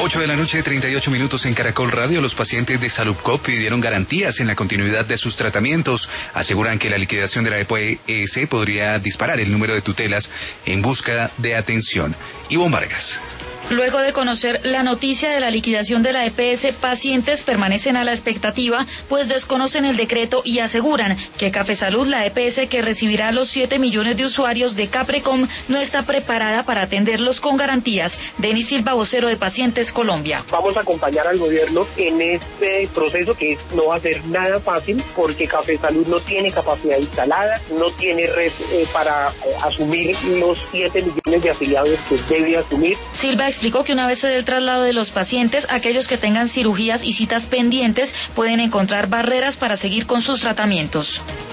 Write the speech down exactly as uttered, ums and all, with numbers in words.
ocho de la noche, treinta y ocho minutos en Caracol Radio. Los pacientes de Salubcop pidieron garantías en la continuidad de sus tratamientos. Aseguran que la liquidación de la E P S podría disparar el número de tutelas en busca de atención. Ivonne Vargas. Luego de conocer la noticia de la liquidación de la E P S, pacientes permanecen a la expectativa, pues desconocen el decreto y aseguran que Cafesalud, la E P S que recibirá a los siete millones de usuarios de Caprecom, no está preparada para atenderlos con garantías. Denis Silva, vocero de Pacientes Colombia. Vamos a acompañar al gobierno en este proceso que no va a ser nada fácil, porque Cafesalud no tiene capacidad instalada, no tiene red eh, para eh, asumir los siete millones de afiliados que debe asumir. Silva explicó que una vez se dé el traslado de los pacientes, aquellos que tengan cirugías y citas pendientes pueden encontrar barreras para seguir con sus tratamientos.